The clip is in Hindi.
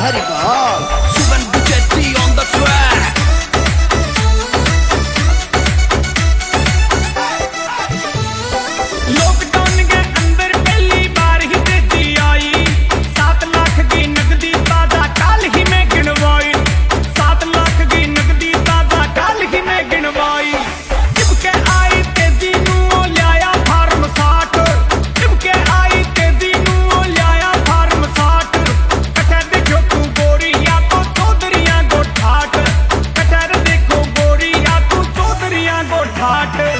Dhariwal. Suban Buchetti on the track. Lockdown के अंदर पहली बार ही तेजी आई, 7 लाख की नकदी ताजा काल ही में गिनवाई, 7 लाख की नकदी ताजा काल ही में गिनवाई। चिपके आई तेजी नू लिया फार्म 60, चिपके आई तेजी नू लिया फार्म 60। कठर देखो तू गोरी या तो चौधरियां को ठाट, कठर देखो गोरी या तू चौधरियां को ठाट।